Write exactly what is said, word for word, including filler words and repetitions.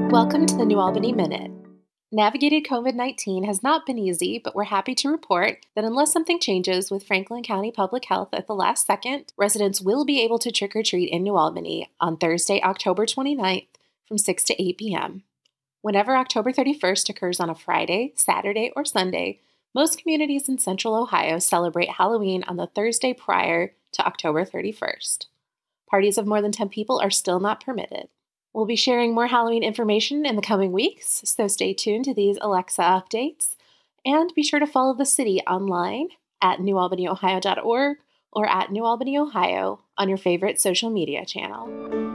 Welcome to the New Albany Minute. Navigating COVID nineteen has not been easy, but we're happy to report that unless something changes with Franklin County Public Health at the last second, residents will be able to trick-or-treat in New Albany on Thursday, October twenty-ninth from six to eight p.m. Whenever October thirty-first occurs on a Friday, Saturday, or Sunday, most communities in Central Ohio celebrate Halloween on the Thursday prior to October thirty-first. Parties of more than ten people are still not permitted. We'll be sharing more Halloween information in the coming weeks, so stay tuned to these Alexa updates. And be sure to follow the city online at new albany ohio dot org or at New Albany, Ohio on your favorite social media channel.